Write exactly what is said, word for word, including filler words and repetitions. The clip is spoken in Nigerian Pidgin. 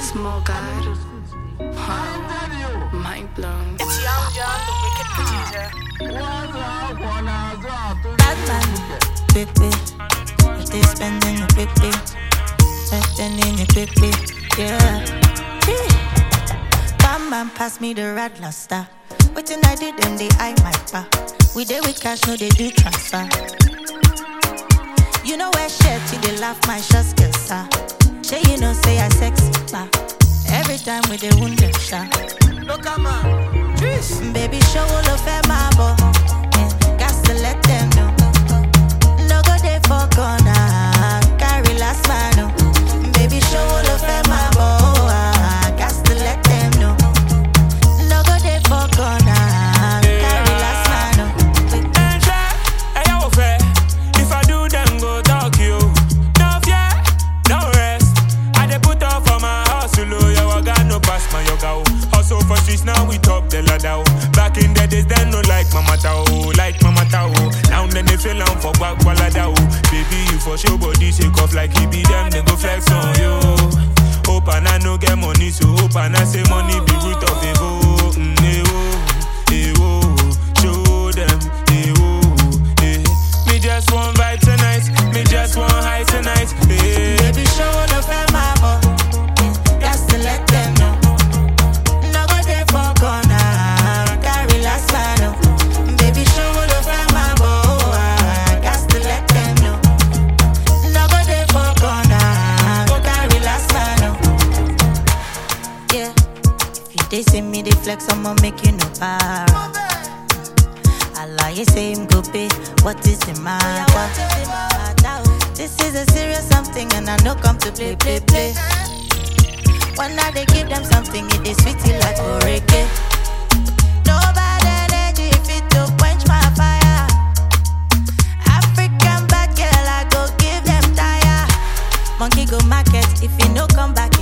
Small God. Wow. Mind blown. It's Young John, the wicked producer. Bad man, big big. If they spending the big big, spending the big big, yeah. Bam bam, pass me the rad luster. Waiting I did them, they eye my bar. We dey with cash, no they do transfer. You know where shit, you they laugh my shots, guess ah. Shay, you know say I sexy, bah. Every time we dey wound them, sha. Look at man, Trish. Baby, show all of them my boy. Yeah, got to let them know. No go dey for corner, carry last man, oh. Baby, show all of them my boy. Got to let them know. No go dey for corner, carry last man, oh. And try, hey, yo, fair. If I do, then go talk you. No fear, no rest. I dey put up for my hustle, oh. Yo, I got no pass my yoga, oh. Hustle for streets, now we top the ladder, oh. Back in the days, then no like mama tao, like mama tao. Now then they feel I'm for back walada, oh. Baby, you for show body shake off like he be them, they go flex on you. Hope and I no get money, so hope and I say money be root of the go. Mm, eh, oh, eh, oh, show them, eh, oh, eh. Me just want vibe tonight, me just want high tonight, eh. Baby, show all of them my boy. Got to let them know. No go dey for corner, carry last man, oh. Baby, show all of them my boy. Got to let them know. No go dey for corner, carry last man, oh. Yeah, if you dey see me, they flex, I'ma make you no para. I lie, you say him go pay. What is the matter? This is a serious something, and I know come to play, play, play. When I they give them something, it is sweetie like oreke. No bad energy if it to quench my fire. African bad girl, I go give them tire. Monkey go market if you no come back.